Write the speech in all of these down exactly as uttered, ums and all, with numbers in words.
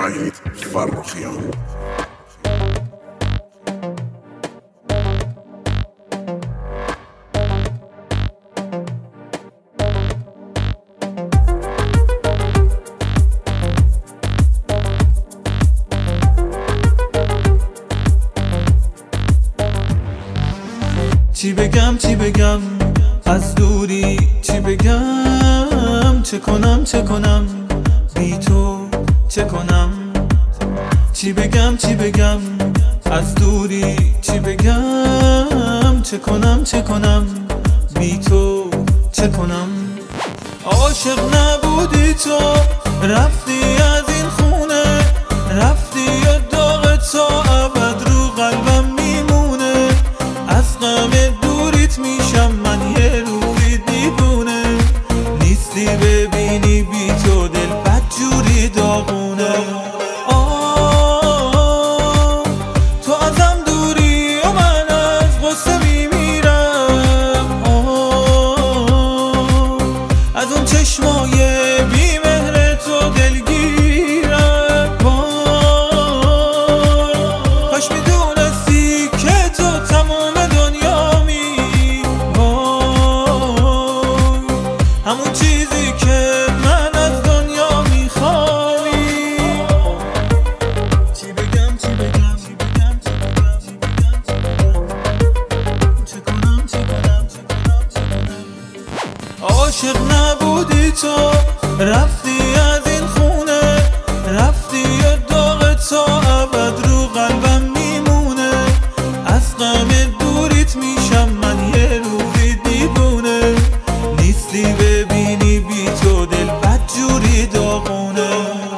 وحید فرخیان. چی بگم چی بگم از دوری، چی بگم چه کنم چه کنم بی تو چه کنم. چی بگم چی بگم از دوری، چی بگم چه کنم چه کنم بی تو چه کنم. عاشق نبودی تو، رفتی از این خونه، رفتی و داغ تو ابد رو قلبم میمونه. از غم دوریت میشم من یه روزی دیوونه، نیستی ببینی بی تو دل بدجوری داغونه. آه تو ازم دوری و من از غصه میمیرم. آه از اون چشمای بی مهر تو دلگیرم. وای کاش میدونستی که تو تموم دنیامی. وای همون چیزی که من از دنیا میخوایی. چی بگم چی بگم چی بگم چی بگم چی بگم چه کنم چه کنم چه کنم چه کنم. عاشق نبودی تو، رفتی از این خونه، رفتی و داغ تو ابد رو قلبم میمونه. از غم دوریت میشم من یه روزی دیوونه، نیستی ببینی بی تو دل بدجوری داغونه.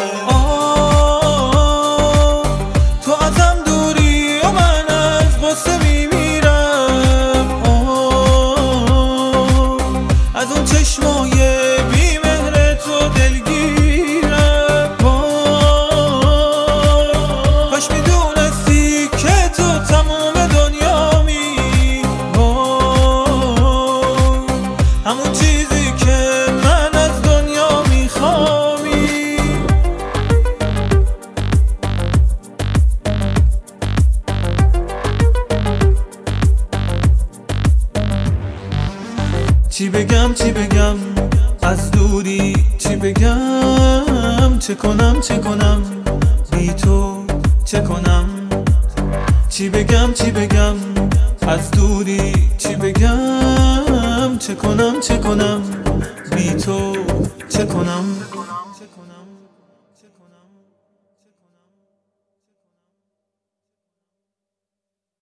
آه تو ازم دوری و من از غصه میمیرم. آه از اون چشمای بی مهر تو دلگیرم. وای کاش میدونستی که تو تموم دنیامی. وای همون چیزی که من از دنیا میخوایی. چی بگم چی بگم از دوری، چی بگم چه کنم چه کنم بی تو چه کنم. چی بگم چی بگم از دوری، چی بگم چه کنم چه کنم بی تو چه کنم.